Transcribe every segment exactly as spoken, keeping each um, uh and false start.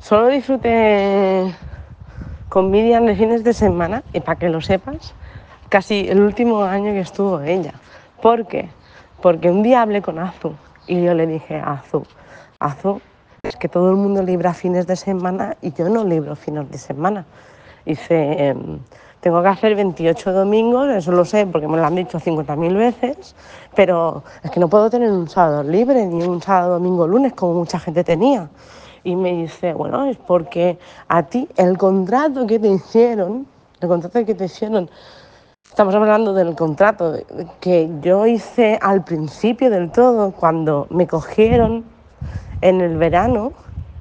Solo disfruté con Miriam de fines de semana, y para que lo sepas, casi el último año que estuvo ella. ¿Por qué? Porque un día hablé con Azu y yo le dije a Azu, Azu, es que todo el mundo libra fines de semana y yo no libro fines de semana. Dice, em, tengo que hacer veintiocho domingos, eso lo sé porque me lo han dicho cincuenta mil veces, pero es que no puedo tener un sábado libre, ni un sábado, domingo, lunes, como mucha gente tenía. Y me dice, bueno, es porque a ti el contrato que te hicieron, el contrato que te hicieron, estamos hablando del contrato que yo hice al principio del todo, cuando me cogieron en el verano,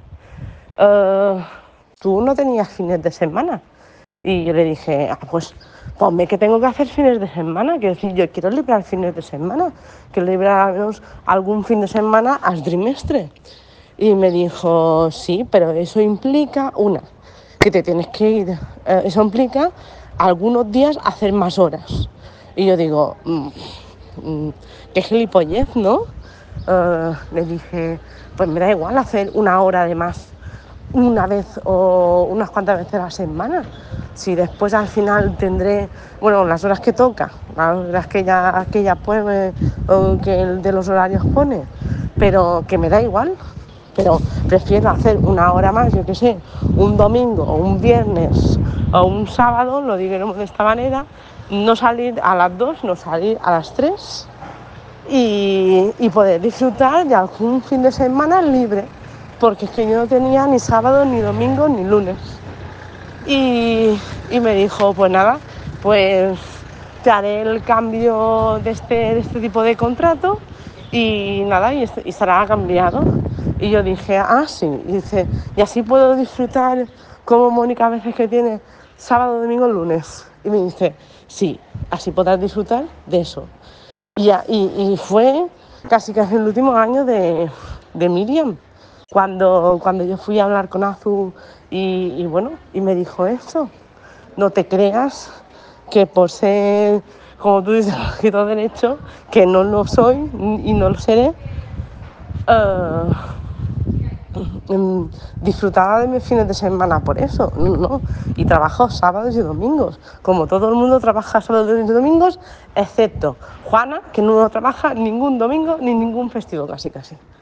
uh, tú no tenías fines de semana. Y yo le dije, ah, pues ponme que tengo que hacer fines de semana, quiero decir, yo quiero librar fines de semana, quiero librar al menos algún fin de semana al trimestre. Y me dijo, sí, pero eso implica, una, que te tienes que ir, eh, eso implica algunos días hacer más horas. Y yo digo, mmm, mmm, qué gilipollez, ¿no? Uh, le dije, pues me da igual hacer una hora de más una vez o unas cuantas veces a la semana. Si después al final tendré, bueno, las horas que toca, las horas que ella, que ella pone o que el de los horarios pone, pero que me da igual. Pero prefiero hacer una hora más, yo qué sé, un domingo o un viernes o un sábado, lo diremos de esta manera, no salir a las dos, no salir a las tres y, y poder disfrutar de algún fin de semana libre, porque es que yo no tenía ni sábado, ni domingo, ni lunes. Y, y me dijo, pues nada, pues te haré el cambio de este, de este tipo de contrato y nada, y, y estará cambiado. Y yo dije, ah, sí, y dice, y así puedo disfrutar como Mónica a veces que tiene sábado, domingo, lunes. Y me dice, sí, así podrás disfrutar de eso. Y, y, y fue casi casi el último año de, de Miriam, cuando, cuando yo fui a hablar con Azu y, y bueno, y me dijo eso, no te creas que por ser, como tú dices, bajito derecho, que no lo soy y no lo seré, uh, disfrutaba de mis fines de semana por eso, no, y trabajo sábados y domingos, como todo el mundo trabaja sábados y domingos, excepto Juana, que no trabaja ningún domingo ni ningún festivo casi casi.